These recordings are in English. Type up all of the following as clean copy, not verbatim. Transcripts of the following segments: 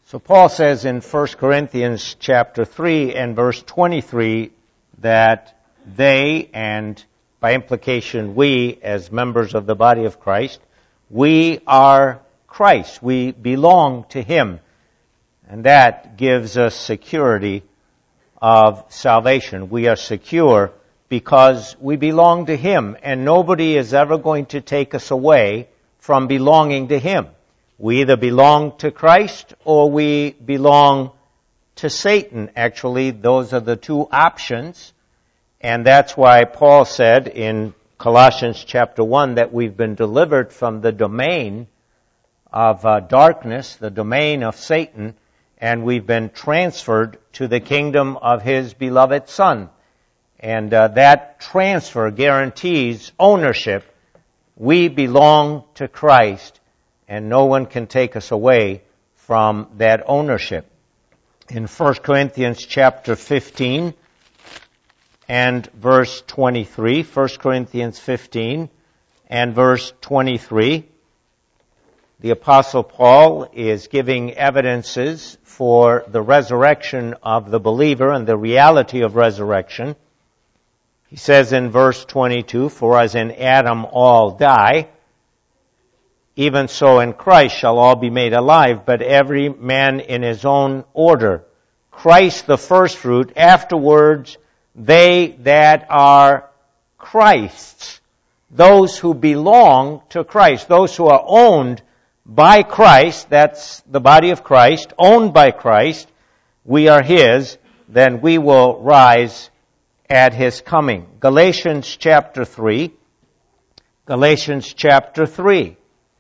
So Paul says in 1 Corinthians chapter 3 and verse 23 that they, and by implication we as members of the body of Christ, we are Christ. We belong to Him. And that gives us security of salvation. We are secure because we belong to Him, and nobody is ever going to take us away from belonging to Him. We either belong to Christ or we belong to Satan. Actually, those are the two options. And that's why Paul said in Colossians chapter 1 that we've been delivered from the domain of darkness, the domain of Satan, and we've been transferred to the kingdom of His beloved Son. And that transfer guarantees ownership. We belong to Christ, and no one can take us away from that ownership. In 1 Corinthians chapter 15 and verse 23, 1 Corinthians 15 and verse 23, the Apostle Paul is giving evidences for the resurrection of the believer and the reality of resurrection. He says in verse 22, "For as in Adam all die, even so in Christ shall all be made alive, but every man in his own order. Christ the firstfruit, afterwards they that are Christ's." Those who belong to Christ, those who are owned by Christ, that's the body of Christ, owned by Christ, we are His, then we will rise at His coming. Galatians chapter 3. Galatians chapter 3.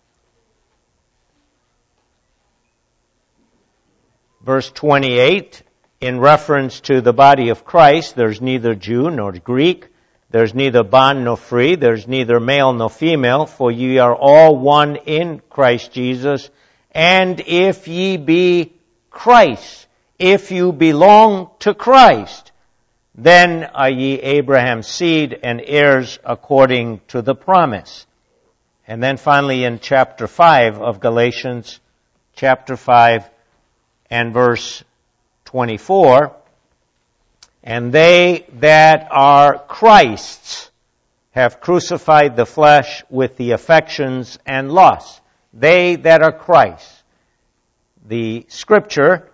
Verse 28, in reference to the body of Christ, there's neither Jew nor Greek, there's neither bond nor free, there's neither male nor female, for ye are all one in Christ Jesus. And if ye be Christ, if you belong to Christ, then are ye Abraham's seed and heirs according to the promise. And then finally in chapter 5 of Galatians, chapter 5 and verse 24, "And they that are Christ's have crucified the flesh with the affections and lusts." They that are Christ. The Scripture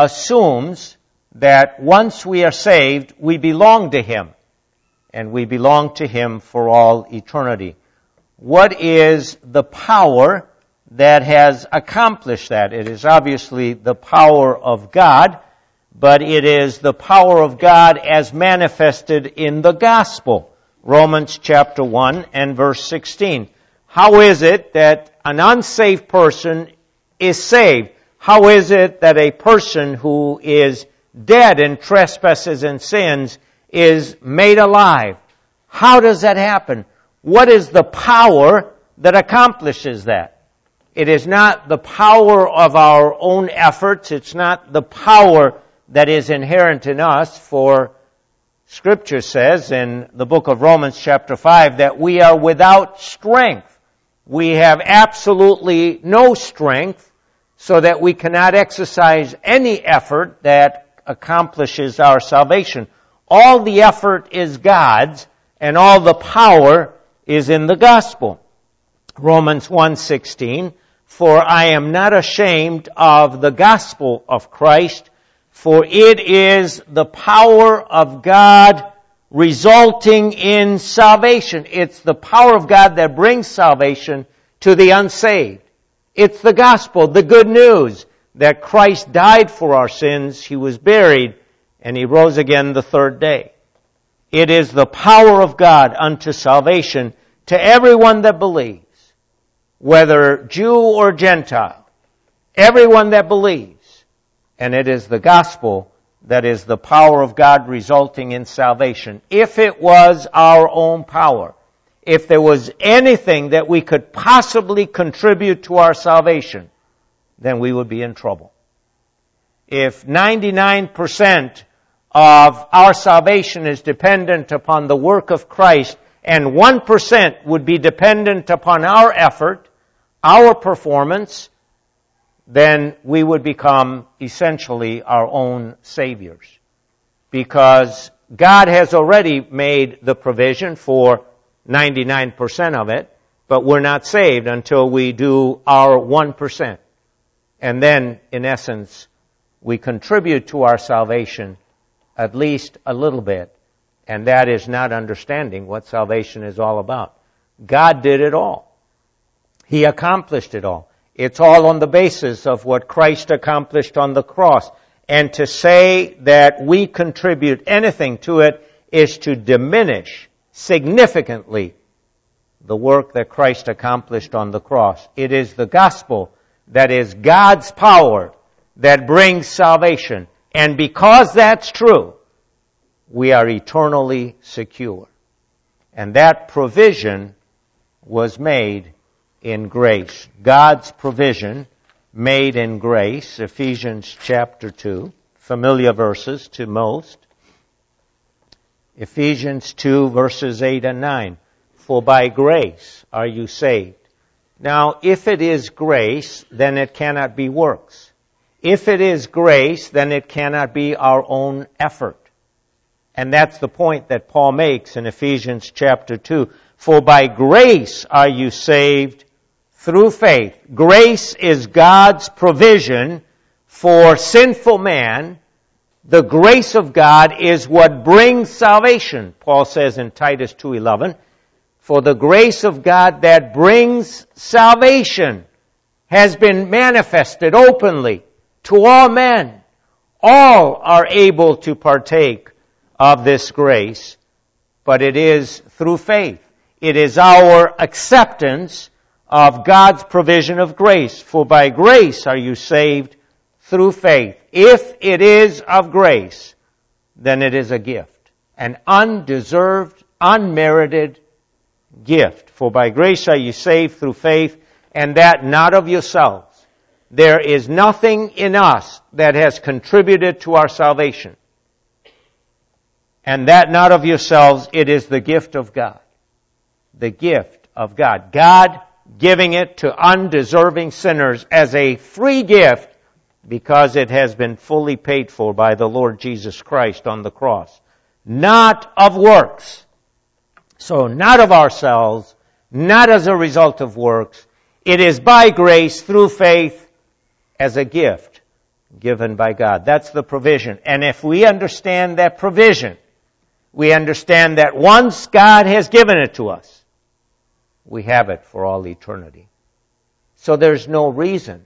assumes that once we are saved, we belong to Him, and we belong to Him for all eternity. What is the power that has accomplished that? It is obviously the power of God, but it is the power of God as manifested in the gospel. Romans chapter 1 and verse 16. How is it that an unsaved person is saved? How is it that a person who is dead in trespasses and sins is made alive? How does that happen? What is the power that accomplishes that? It is not the power of our own efforts. It's not the power that is inherent in us, for Scripture says in the book of Romans chapter 5 that we are without strength. We have absolutely no strength, so that we cannot exercise any effort that accomplishes our salvation. All the effort is God's, and all the power is in the gospel. Romans 1:16, "For I am not ashamed of the gospel of Christ, for it is the power of God resulting in salvation." It's the power of God that brings salvation to the unsaved. It's the gospel, the good news, that Christ died for our sins, He was buried, and He rose again the third day. It is the power of God unto salvation to everyone that believes, whether Jew or Gentile, everyone that believes. And it is the gospel that is the power of God resulting in salvation. If it was our own power, if there was anything that we could possibly contribute to our salvation, then we would be in trouble. If 99% of our salvation is dependent upon the work of Christ, and 1% would be dependent upon our effort, our performance, then we would become essentially our own saviors. Because God has already made the provision for 99% of it, but we're not saved until we do our 1%. And then, in essence, we contribute to our salvation at least a little bit, and that is not understanding what salvation is all about. God did it all. He accomplished it all. It's all on the basis of what Christ accomplished on the cross. And to say that we contribute anything to it is to diminish significantly the work that Christ accomplished on the cross. It is the gospel that is God's power that brings salvation. And because that's true, we are eternally secure. And that provision was made in grace. God's provision made in grace. Ephesians chapter 2. Familiar verses to most. Ephesians 2 verses 8 and 9. For by grace are you saved. Now, if it is grace, then it cannot be works. If it is grace, then it cannot be our own effort. And that's the point that Paul makes in Ephesians chapter 2. For by grace are you saved through faith. Grace is God's provision for sinful man. The grace of God is what brings salvation. Paul says in Titus 2:11, for the grace of God that brings salvation has been manifested openly to all men. All are able to partake of this grace, but it is through faith. It is our acceptance of God's provision of grace. For by grace are you saved through faith. If it is of grace, then it is a gift. An undeserved, unmerited gift. For by grace are you saved through faith, and that not of yourselves. There is nothing in us that has contributed to our salvation. And that not of yourselves, it is the gift of God. The gift of God. God giving it to undeserving sinners as a free gift because it has been fully paid for by the Lord Jesus Christ on the cross. Not of works. So not of ourselves, not as a result of works. It is by grace through faith as a gift given by God. That's the provision. And if we understand that provision, we understand that once God has given it to us, we have it for all eternity. So there's no reason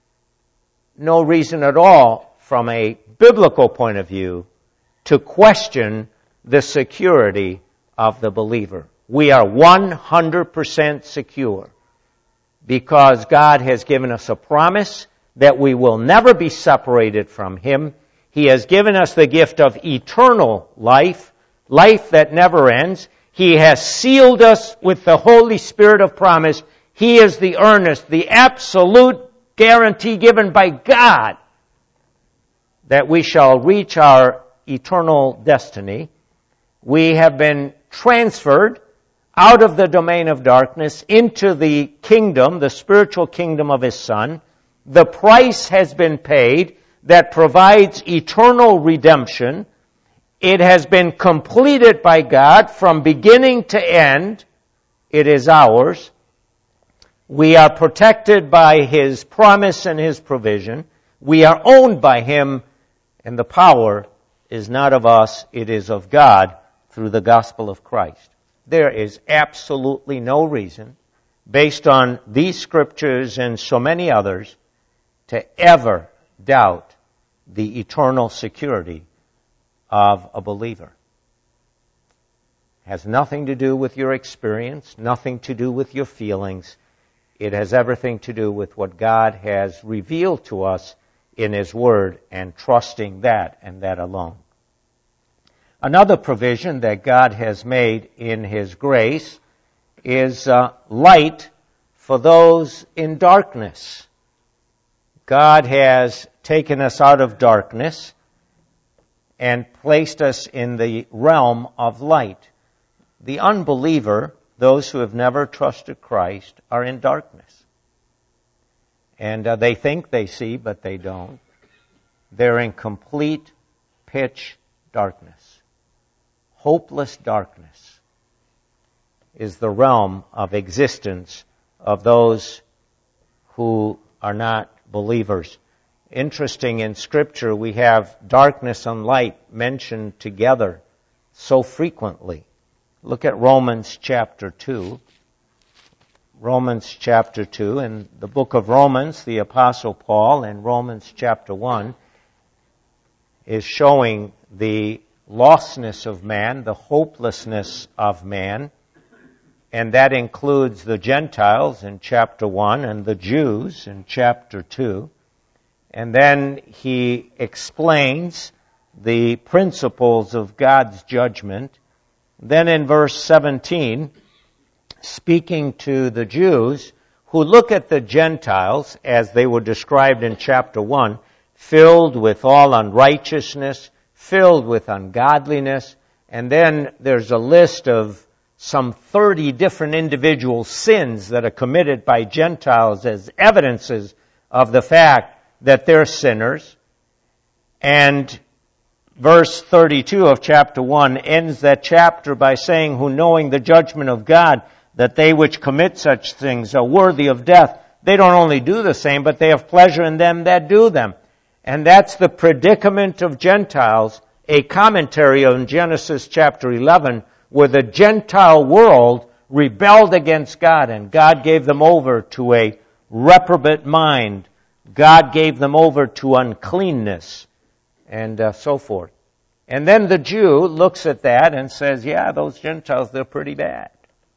at all from a biblical point of view to question the security of the believer. We are 100% secure because God has given us a promise that we will never be separated from Him. He has given us the gift of eternal life, life that never ends. He has sealed us with the Holy Spirit of promise. He is the earnest, the absolute guarantee given by God that we shall reach our eternal destiny. We have been transferred out of the domain of darkness into the kingdom, the spiritual kingdom of His Son. The price has been paid that provides eternal redemption. It has been completed by God from beginning to end. It is ours. We are protected by His promise and His provision. We are owned by Him, and the power is not of us, it is of God through the gospel of Christ. There is absolutely no reason, based on these scriptures and so many others, to ever doubt the eternal security of a believer. It has nothing to do with your experience, nothing to do with your feelings. It has everything to do with what God has revealed to us in His Word and trusting that and that alone. Another provision that God has made in His grace is light for those in darkness. God has taken us out of darkness and placed us in the realm of light. The unbeliever, those who have never trusted Christ, are in darkness. And they think they see, but they don't. They're in complete pitch darkness. Hopeless darkness is the realm of existence of those who are not believers. Interesting, in Scripture we have darkness and light mentioned together so frequently. Look at Romans chapter 2. Romans chapter 2. In the book of Romans, the Apostle Paul in Romans chapter 1 is showing the lostness of man, the hopelessness of man, and that includes the Gentiles in chapter 1 and the Jews in chapter 2. And then he explains the principles of God's judgment. Then in verse 17, speaking to the Jews who look at the Gentiles as they were described in chapter 1, filled with all unrighteousness, filled with ungodliness, and then there's a list of some 30 different individual sins that are committed by Gentiles as evidences of the fact that they're sinners. And verse 32 of chapter 1 ends that chapter by saying, who knowing the judgment of God, that they which commit such things are worthy of death, they don't only do the same, but they have pleasure in them that do them. And that's the predicament of Gentiles, a commentary on Genesis chapter 11, where the Gentile world rebelled against God, and God gave them over to a reprobate mind. God gave them over to uncleanness, and so forth. And then the Jew looks at that and says, yeah, those Gentiles, they're pretty bad.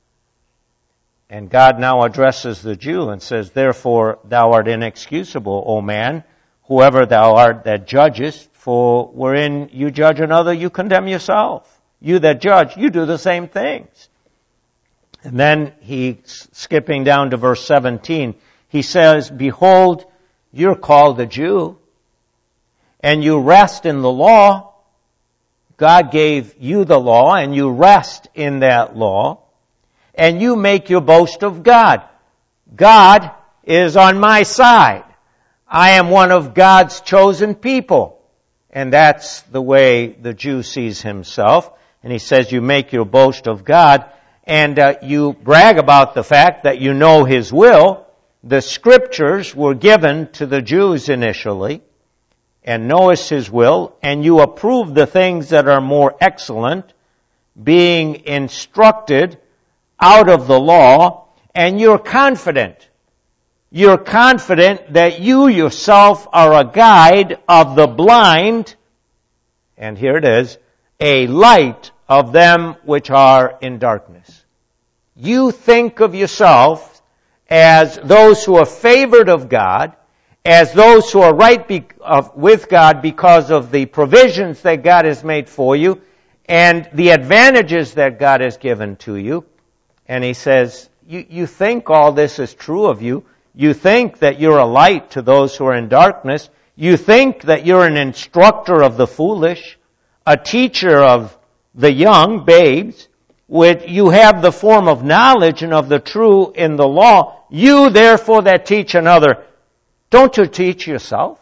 And God now addresses the Jew and says, therefore thou art inexcusable, O man, whoever thou art that judgest, for wherein you judge another, you condemn yourself. You that judge, you do the same things. And then skipping down to verse 17, he says, behold, you're called a Jew, and you rest in the law. God gave you the law, and you rest in that law, and you make your boast of God. God is on my side. I am one of God's chosen people. And that's the way the Jew sees himself. And he says you make your boast of God, and you brag about the fact that you know His will. The Scriptures were given to the Jews initially, and knowest His will, and you approve the things that are more excellent, being instructed out of the law, and you're confident. You're confident that you yourself are a guide of the blind, and here it is, a light of them which are in darkness. You think of yourself as those who are favored of God, as those who are right with God because of the provisions that God has made for you, and the advantages that God has given to you. And he says, you think all this is true of you. You think that you're a light to those who are in darkness. You think that you're an instructor of the foolish, a teacher of the young, babes. You have the form of knowledge and of the true in the law. You, therefore, that teach another, don't you teach yourself?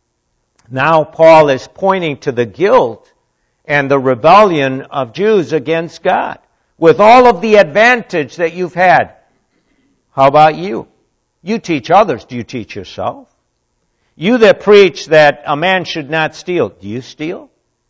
Now Paul is pointing to the guilt and the rebellion of Jews against God. With all of the advantage that you've had, how about you? You teach others. Do you teach yourself? You that preach that a man should not steal, do you steal?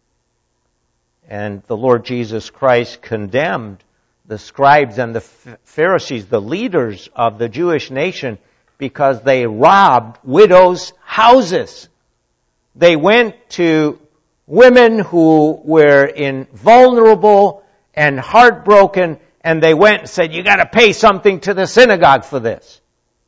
And the Lord Jesus Christ condemned the scribes and the Pharisees, the leaders of the Jewish nation, because they robbed widows' houses. They went to women who were vulnerable and heartbroken, and they went and said, you got to pay something to the synagogue for this.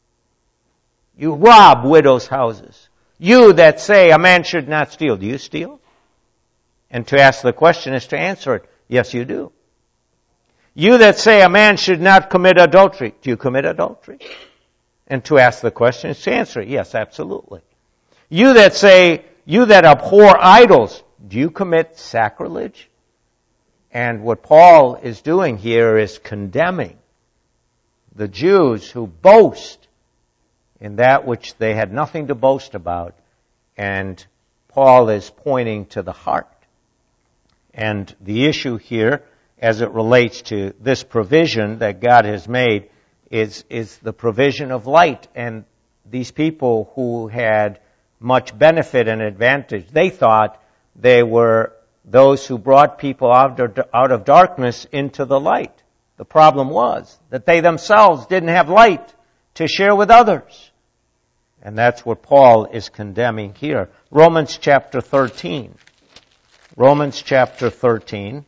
You rob widows' houses. You that say a man should not steal, do you steal? And to ask the question is to answer it. Yes, you do. You that say a man should not commit adultery, do you commit adultery? And to ask the question is to answer it. Yes, absolutely. You that abhor idols, do you commit sacrilege? And what Paul is doing here is condemning the Jews who boast in that which they had nothing to boast about. And Paul is pointing to the heart. And the issue here, as it relates to this provision that God has made, is the provision of light. And these people who had much benefit and advantage, they thought they were those who brought people out of darkness into the light. The problem was that they themselves didn't have light to share with others. And that's what Paul is condemning here. Romans chapter 13. Romans chapter 13,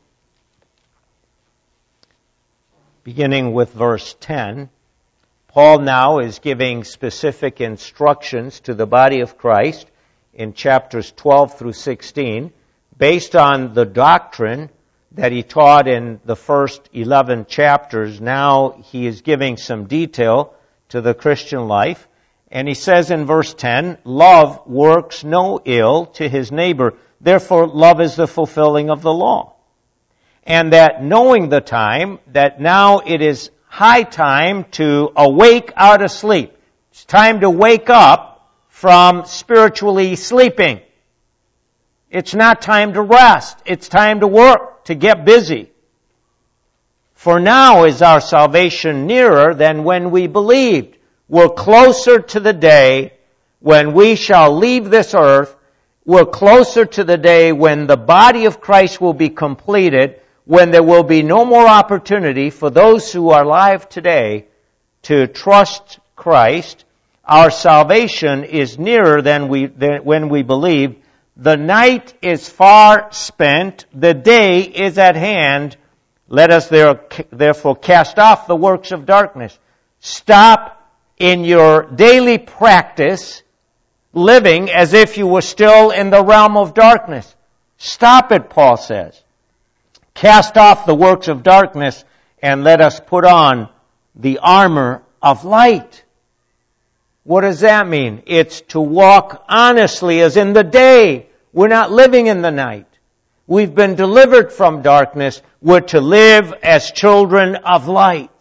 beginning with verse 10. Paul now is giving specific instructions to the body of Christ in chapters 12 through 16, based on the doctrine that he taught in the first 11 chapters. Now he is giving some detail to the Christian life. And he says in verse 10, love works no ill to his neighbor. Therefore, love is the fulfilling of the law. And that knowing the time, that now it is high time to awake out of sleep. It's time to wake up from spiritually sleeping. It's not time to rest. It's time to work, to get busy. For now is our salvation nearer than when we believed. We're closer to the day when we shall leave this earth. We're closer to the day when the body of Christ will be completed, when there will be no more opportunity for those who are alive today to trust Christ. Our salvation is nearer than when we believed. The night is far spent. The day is at hand. Let us therefore cast off the works of darkness. Stop in your daily practice living as if you were still in the realm of darkness. Stop it, Paul says. Cast off the works of darkness and let us put on the armor of light. What does that mean? It's to walk honestly as in the day. We're not living in the night. We've been delivered from darkness. We're to live as children of light.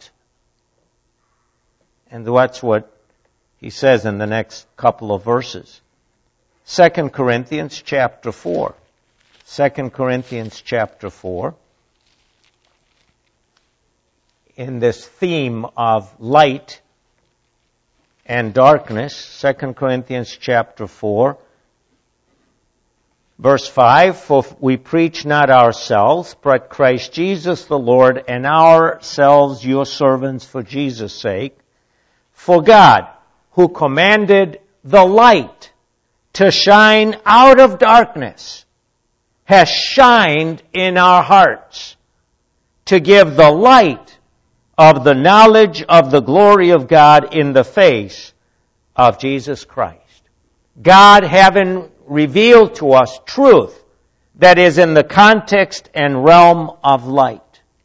And that's what he says in the next couple of verses. 2 Corinthians chapter 4. 2 Corinthians chapter 4. In this theme of light and darkness, 2 Corinthians chapter 4, verse 5, for we preach not ourselves, but Christ Jesus the Lord, and ourselves your servants for Jesus' sake. For God, who commanded the light to shine out of darkness, has shined in our hearts to give the light of the knowledge of the glory of God in the face of Jesus Christ. God having revealed to us truth that is in the context and realm of light.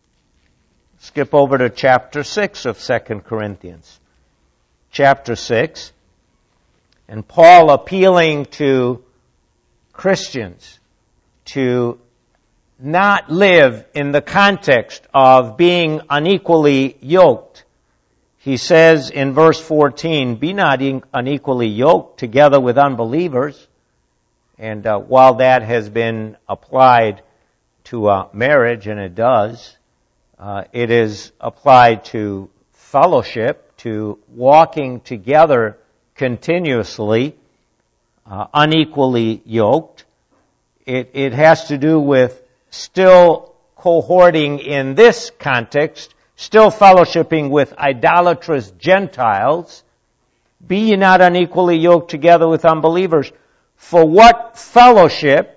Skip over to chapter 6 of 2 Corinthians. Chapter 6, and Paul appealing to Christians to not live in the context of being unequally yoked. He says in verse 14, be not unequally yoked together with unbelievers. And while that has been applied to marriage, and it does, it is applied to fellowship, to walking together continuously, unequally yoked. It has to do with still cohorting in this context, still fellowshipping with idolatrous Gentiles. Be ye not unequally yoked together with unbelievers. For what fellowship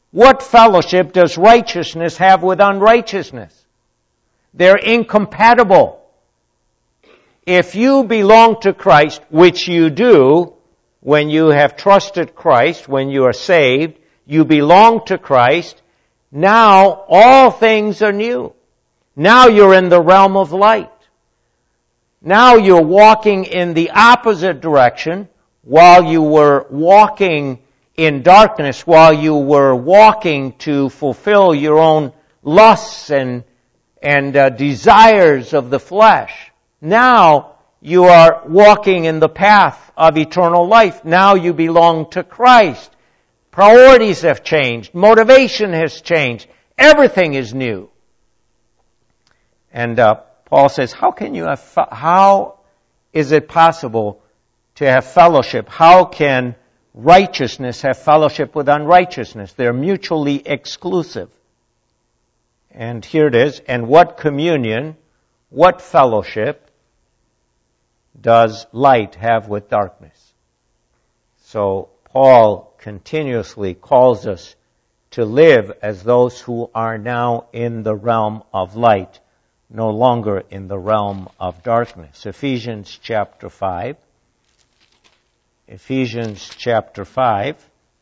does righteousness have with unrighteousness? They're incompatible. If you belong to Christ, which you do when you have trusted Christ, when you are saved, you belong to Christ, now all things are new. Now you're in the realm of light. Now you're walking in the opposite direction while you were walking in darkness, while you were walking to fulfill your own lusts and desires of the flesh. Now you are walking in the path of eternal life. Now you belong to Christ. Priorities have changed. Motivation has changed. Everything is new. And Paul says, how is it possible to have fellowship? How can righteousness have fellowship with unrighteousness? They're mutually exclusive. And here it is. And what communion, what fellowship does light have with darkness? So Paul continuously calls us to live as those who are now in the realm of light, no longer in the realm of darkness. Ephesians chapter 5. Ephesians chapter 5.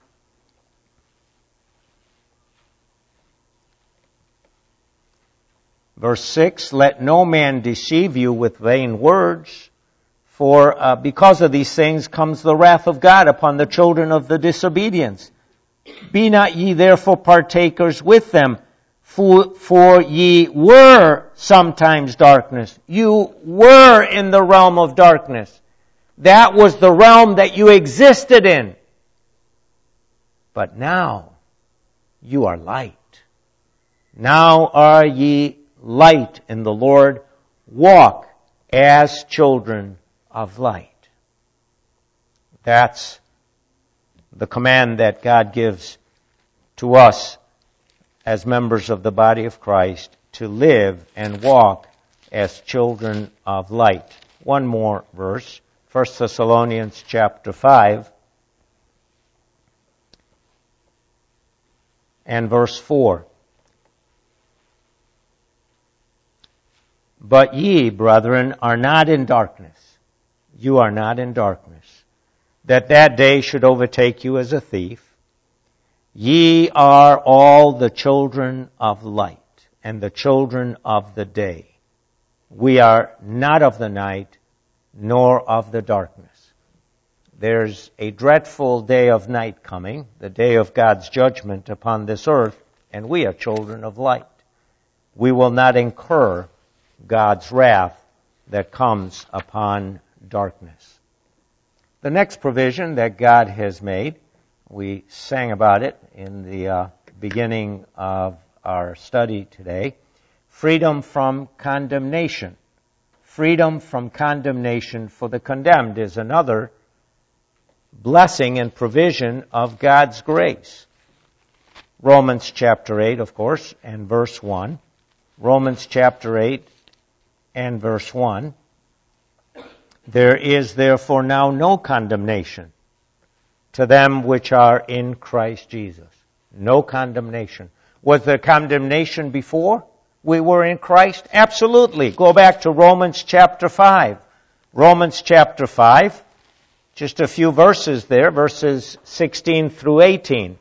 Verse 6, let no man deceive you with vain words, for because of these things comes the wrath of God upon the children of the disobedience. Be not ye therefore partakers with them, for ye were sometimes darkness. You were in the realm of darkness. That was the realm that you existed in. But now you are light. Now are ye light in the Lord. Walk as children of light. That's the command that God gives to us as members of the body of Christ, to live and walk as children of light. One more verse, 1 Thessalonians chapter 5 and verse 4. But ye, brethren, are not in darkness. You are not in darkness, that day should overtake you as a thief. Ye are all the children of light and the children of the day. We are not of the night, nor of the darkness. There's a dreadful day of night coming, the day of God's judgment upon this earth, and we are children of light. We will not incur God's wrath that comes upon darkness. The next provision that God has made, we sang about it in the beginning of our study today, freedom from condemnation. Freedom from condemnation for the condemned is another blessing and provision of God's grace. Romans chapter 8, of course, and verse 1. Romans chapter 8 and verse 1. There is therefore now no condemnation to them which are in Christ Jesus. No condemnation. Was there condemnation before we were in Christ? Absolutely. Go back to Romans chapter 5. Romans chapter 5, just a few verses there, verses 16 through 18.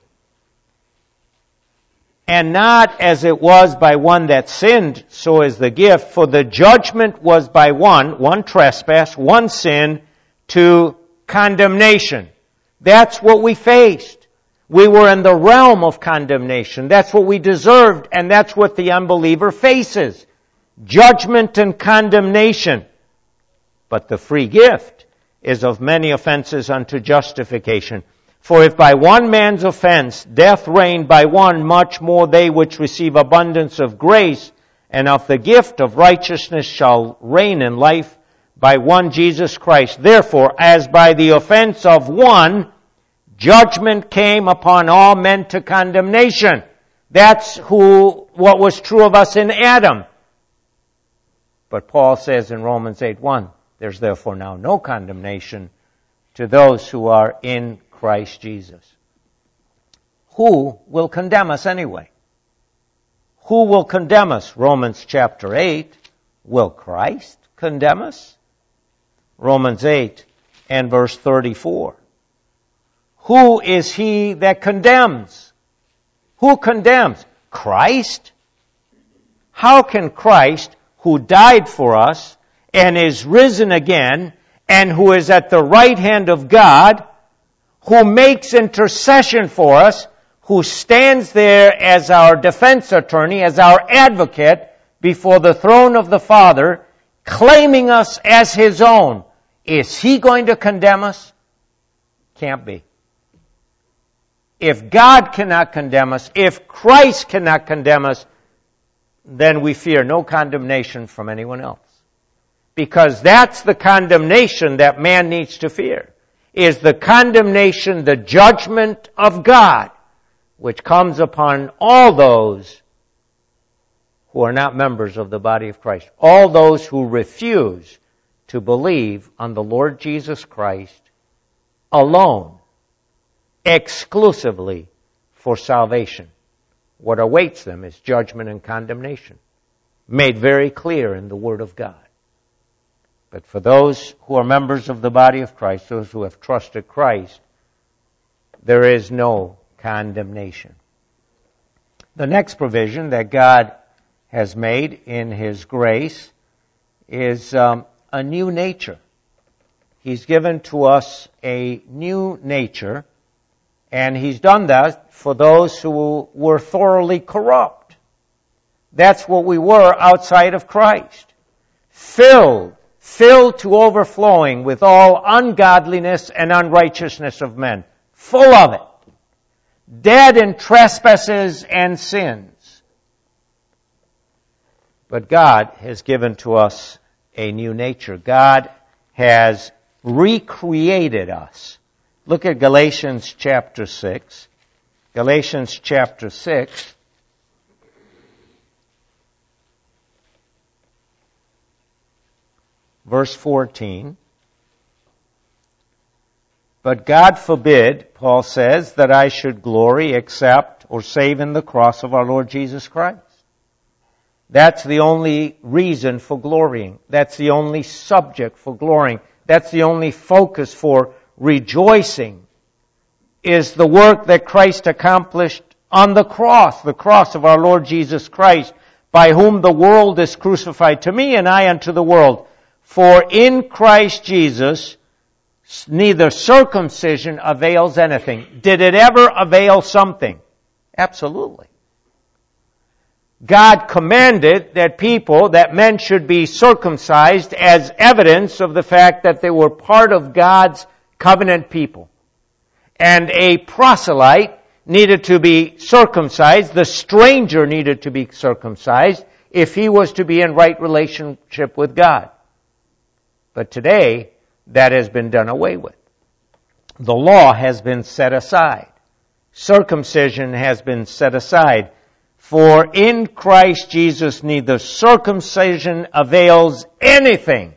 And not as it was by one that sinned, so is the gift, for the judgment was by one trespass, one sin, to condemnation. That's what we faced. We were in the realm of condemnation. That's what we deserved, and that's what the unbeliever faces. Judgment and condemnation. But the free gift is of many offenses unto justification. For if by one man's offense death reigned by one, much more they which receive abundance of grace and of the gift of righteousness shall reign in life by one Jesus Christ. Therefore, as by the offense of one, judgment came upon all men to condemnation. That's what was true of us in Adam. But Paul says in Romans 8:1, there's therefore now no condemnation to those who are in Christ Jesus. Who will condemn us anyway? Who will condemn us? Romans chapter 8. Will Christ condemn us? Romans 8 and verse 34. Who is he that condemns? Who condemns? Christ? How can Christ, who died for us and is risen again and who is at the right hand of God, who makes intercession for us, who stands there as our defense attorney, as our advocate before the throne of the Father, claiming us as His own, is He going to condemn us? Can't be. If God cannot condemn us, if Christ cannot condemn us, then we fear no condemnation from anyone else. Because that's the condemnation that man needs to fear, is the condemnation, the judgment of God, which comes upon all those who are not members of the body of Christ. All those who refuse to believe on the Lord Jesus Christ alone, exclusively for salvation. What awaits them is judgment and condemnation, made very clear in the Word of God. But for those who are members of the body of Christ, those who have trusted Christ, there is no condemnation. The next provision that God has made in His grace is a new nature. He's given to us a new nature, and He's done that for those who were thoroughly corrupt. That's what we were outside of Christ. Filled to overflowing with all ungodliness and unrighteousness of men. Full of it. Dead in trespasses and sins. But God has given to us a new nature. God has recreated us. Look at Galatians chapter 6. Galatians chapter 6. Verse 14. But God forbid, Paul says, that I should glory except or save in the cross of our Lord Jesus Christ. That's the only reason for glorying. That's the only subject for glorying. That's the only focus for rejoicing, is the work that Christ accomplished on the cross of our Lord Jesus Christ, by whom the world is crucified to me and I unto the world. For in Christ Jesus, neither circumcision avails anything. Did it ever avail something? Absolutely. God commanded that men should be circumcised as evidence of the fact that they were part of God's covenant people. And a proselyte needed to be circumcised. The stranger needed to be circumcised if he was to be in right relationship with God. But today, that has been done away with. The law has been set aside. Circumcision has been set aside. For in Christ Jesus neither circumcision avails anything,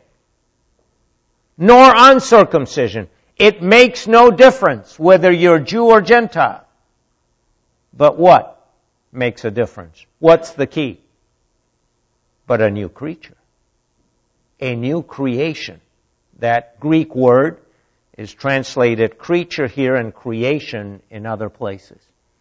nor uncircumcision. It makes no difference whether you're Jew or Gentile. But what makes a difference? What's the key? But a new creature. A new creation. That Greek word is translated creature here and creation in other places.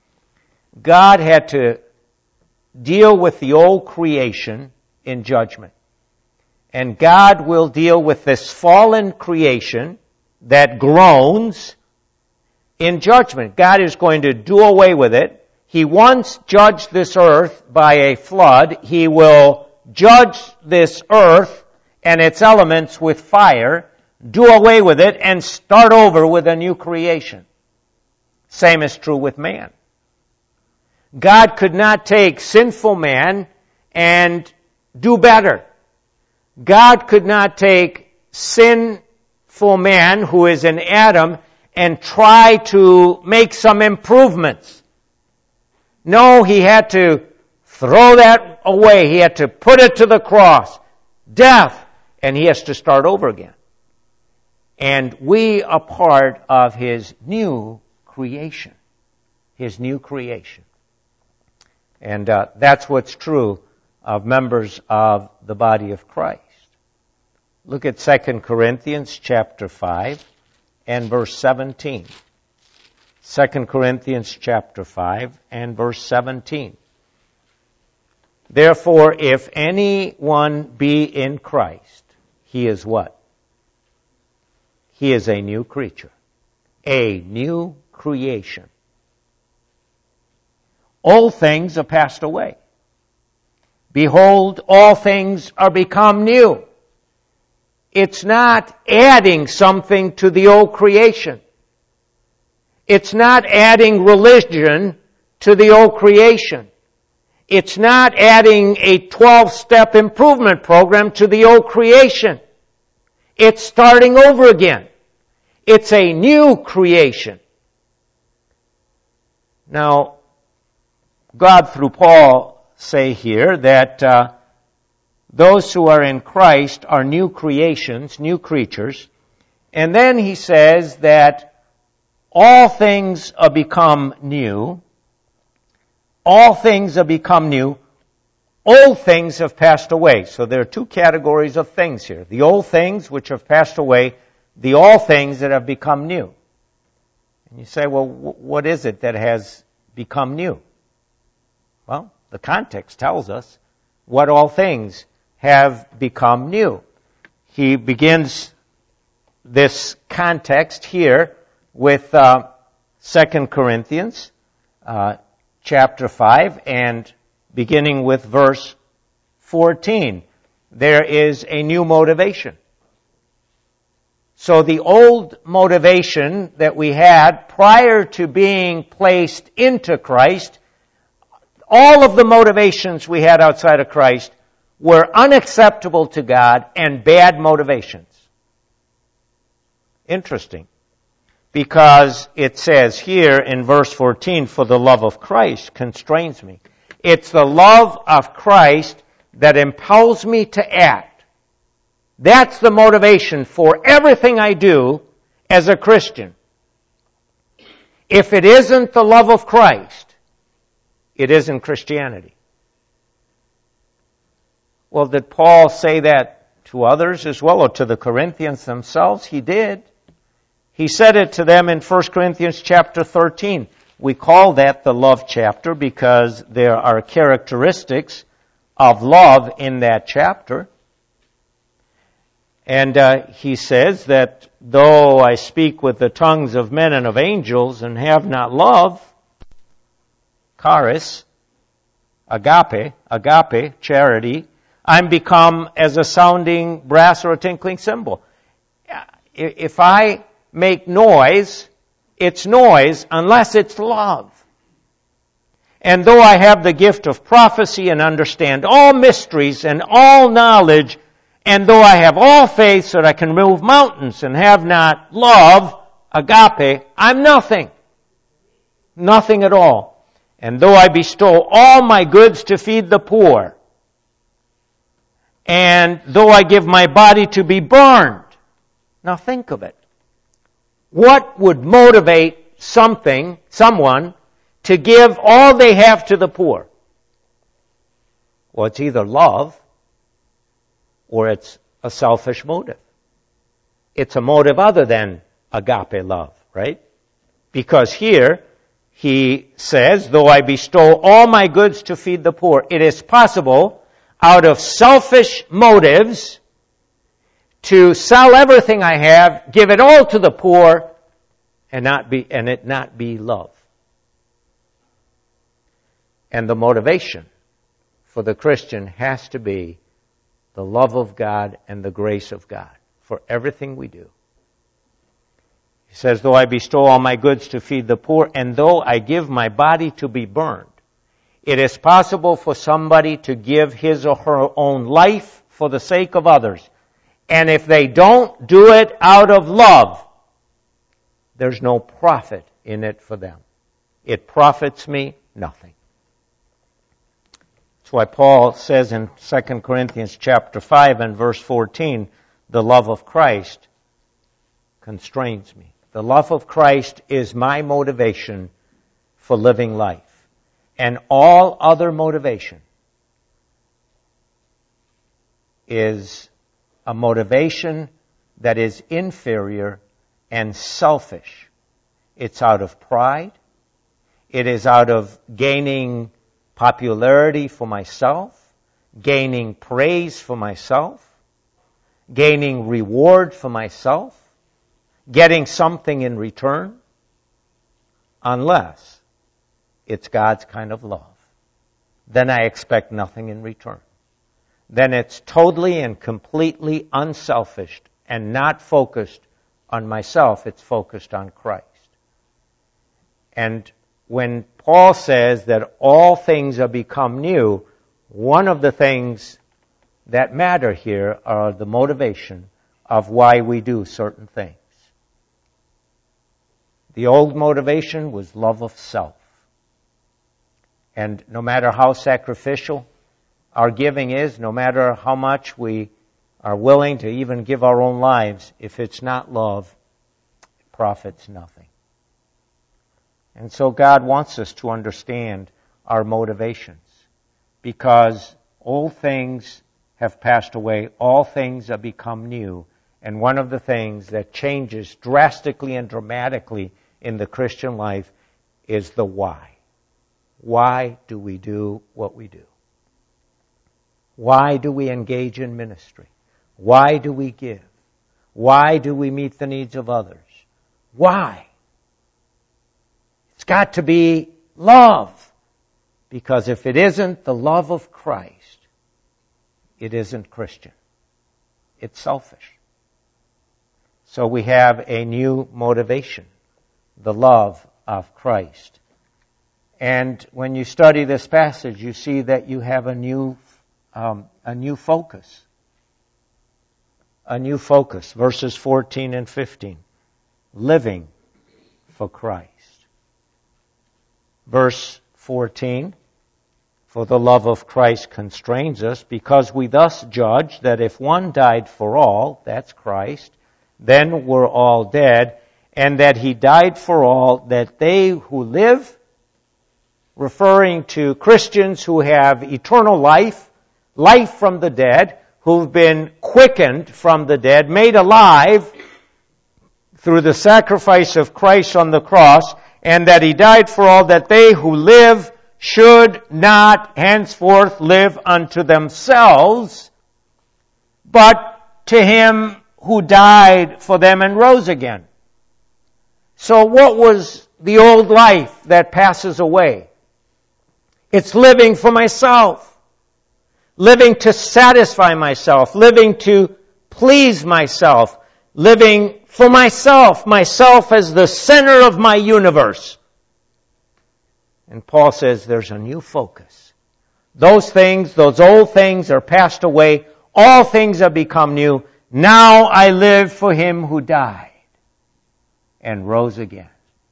God had to deal with the old creation in judgment. And God will deal with this fallen creation that groans in judgment. God is going to do away with it. He once judged this earth by a flood. He will judge this earth and its elements with fire, do away with it, and start over with a new creation. Same is true with man. God could not take sinful man and do better. God could not take sinful man who is in Adam and try to make some improvements. No, He had to throw that away. He had to put it to the cross. Death. And He has to start over again. And we are part of His new creation. His new creation. And that's what's true of members of the body of Christ. Look at 2 Corinthians chapter 5 and verse 17. 2 Corinthians chapter 5 and verse 17. Therefore, if anyone be in Christ, he is what? He is a new creature. A new creation. Old things are passed away. Behold, all things are become new. It's not adding something to the old creation. It's not adding religion to the old creation. It's not adding a 12-step improvement program to the old creation. It's starting over again. It's a new creation. Now, God through Paul say here that those who are in Christ are new creations, new creatures. And then he says that all things are become new. All things have become new. Old things have passed away. So there are two categories of things here. The old things which have passed away, the all things that have become new. And you say, well, what is it that has become new? Well, the context tells us what all things have become new. He begins this context here with 2 Corinthians chapter 5 and beginning with verse 14. There is a new motivation. So the old motivation that we had prior to being placed into Christ, all of the motivations we had outside of Christ were unacceptable to God and bad motivations. Interesting. Because it says here in verse 14, for the love of Christ constrains me. It's the love of Christ that impels me to act. That's the motivation for everything I do as a Christian. If it isn't the love of Christ, it isn't Christianity. Well, did Paul say that to others as well, or to the Corinthians themselves? He did. He said it to them in 1 Corinthians chapter 13. We call that the love chapter because there are characteristics of love in that chapter. And he says that though I speak with the tongues of men and of angels and have not love, charis, agape, charity, I'm become as a sounding brass or a tinkling cymbal. If I make noise, it's noise unless it's love. And though I have the gift of prophecy and understand all mysteries and all knowledge, and though I have all faith so that I can move mountains and have not love, agape, I'm nothing. Nothing at all. And though I bestow all my goods to feed the poor, and though I give my body to be burned. Now think of it. What would motivate someone, to give all they have to the poor? Well, it's either love or it's a selfish motive. It's a motive other than agape love, right? Because here he says, though I bestow all my goods to feed the poor, it is possible out of selfish motives to sell everything I have, give it all to the poor, and it not be love. And the motivation for the Christian has to be the love of God and the grace of God for everything we do. He says, though I bestow all my goods to feed the poor, and though I give my body to be burned, it is possible for somebody to give his or her own life for the sake of others. And if they don't do it out of love, there's no profit in it for them. It profits me nothing. That's why Paul says in 2 Corinthians chapter 5 and verse 14, the love of Christ constrains me. The love of Christ is my motivation for living life. And all other motivation is a motivation that is inferior and selfish. It's out of pride. It is out of gaining popularity for myself, gaining praise for myself, gaining reward for myself, getting something in return, unless it's God's kind of love. Then I expect nothing in return. then it's totally and completely unselfish and not focused on myself. It's focused on Christ. And when Paul says that all things are become new, one of the things that matter here are the motivation of why we do certain things. The old motivation was love of self. And no matter how sacrificial our giving is, no matter how much we are willing to even give our own lives, if it's not love, it profits nothing. And so God wants us to understand our motivations, because old things have passed away, all things have become new, and one of the things that changes drastically and dramatically in the Christian life is the why. Why do we do what we do? Why do we engage in ministry? Why do we give? Why do we meet the needs of others? Why? It's got to be love. Because if it isn't the love of Christ, it isn't Christian. It's selfish. So we have a new motivation, the love of Christ. And when you study this passage, you see that you have a new focus. A new focus. Verses 14 and 15. Living for Christ. Verse 14. For the love of Christ constrains us, because we thus judge that if one died for all, that's Christ, then we're all dead, and that he died for all, that they who live, referring to Christians who have eternal life, life from the dead, who've been quickened from the dead, made alive through the sacrifice of Christ on the cross, and that he died for all, that they who live should not henceforth live unto themselves, but to him who died for them and rose again. So what was the old life that passes away? It's living for myself, living to satisfy myself, living to please myself, living for myself as the center of my universe. And Paul says there's a new focus. Those things, those old things are passed away. All things have become new. Now I live for him who died and rose again.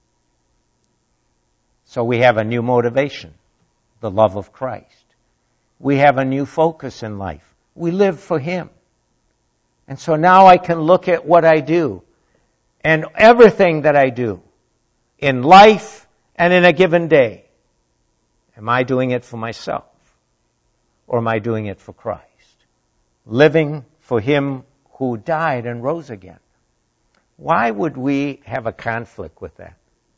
So we have a new motivation, the love of Christ. We have a new focus in life. We live for him. And so now I can look at what I do and everything that I do in life and in a given day. Am I doing it for myself? Or am I doing it for Christ? Living for him who died and rose again. Why would we have a conflict with that?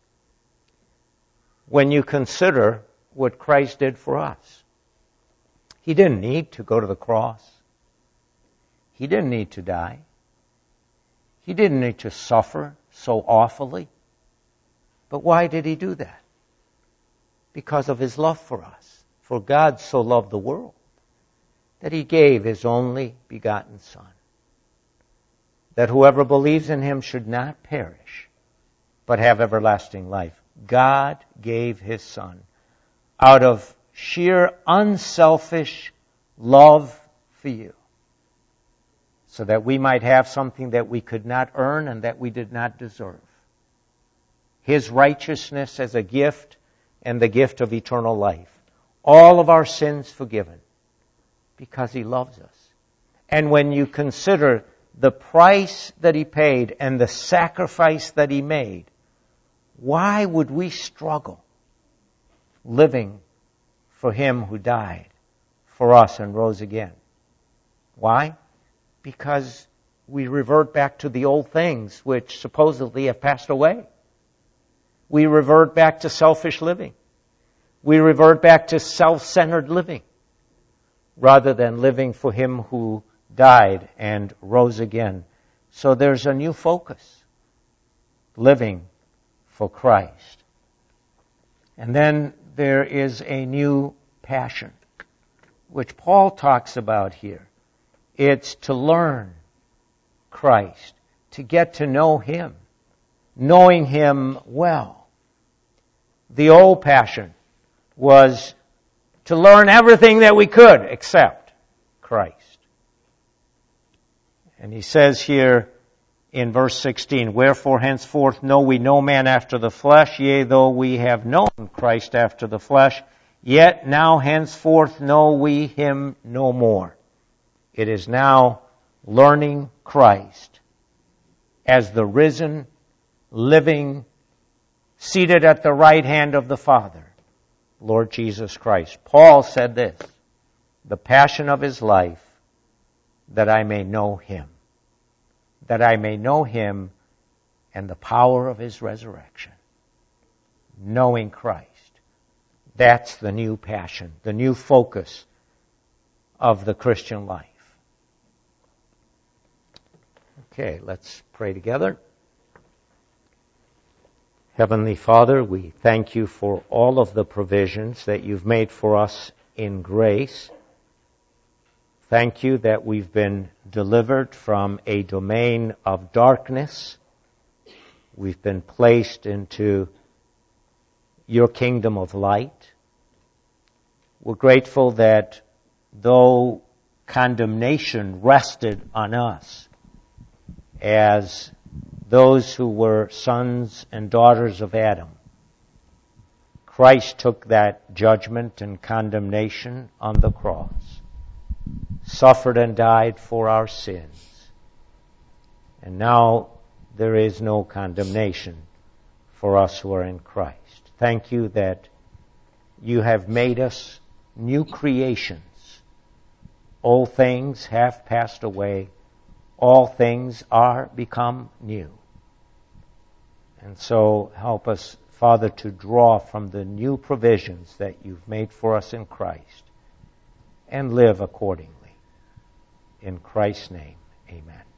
When you consider what Christ did for us. He didn't need to go to the cross. He didn't need to die. He didn't need to suffer so awfully. But why did he do that? Because of his love for us. For God so loved the world that he gave his only begotten Son, that whoever believes in him should not perish, but have everlasting life. God gave his Son out of sheer unselfish love for you, so that we might have something that we could not earn and that we did not deserve. His righteousness as a gift and the gift of eternal life. All of our sins forgiven because he loves us. And when you consider the price that he paid and the sacrifice that he made, why would we struggle living for him who died for us and rose again? Why? Because we revert back to the old things which supposedly have passed away. We revert back to selfish living. We revert back to self-centered living rather than living for him who died and rose again. So there's a new focus, living for Christ. And then there is a new passion, which Paul talks about here. It's to learn Christ, to get to know Him, knowing Him well. The old passion was to learn everything that we could except Christ. And he says here in verse 16, "Wherefore henceforth know we no man after the flesh, yea, though we have known Christ after the flesh, yet now henceforth know we Him no more." It is now learning Christ as the risen, living, seated at the right hand of the Father, Lord Jesus Christ. Paul said this, "The passion of His life, that I may know Him." That I may know Him and the power of His resurrection. Knowing Christ. That's the new passion, the new focus of the Christian life. Okay, let's pray together. Heavenly Father, we thank You for all of the provisions that You've made for us in grace. Thank You that we've been delivered from a domain of darkness. We've been placed into Your kingdom of light. We're grateful that though condemnation rested on us as those who were sons and daughters of Adam, Christ took that judgment and condemnation on the cross, suffered and died for our sins. And now there is no condemnation for us who are in Christ. Thank You that You have made us new creations. Old things have passed away. All things are become new. And so help us, Father, to draw from the new provisions that You've made for us in Christ and live accordingly. In Christ's name, amen.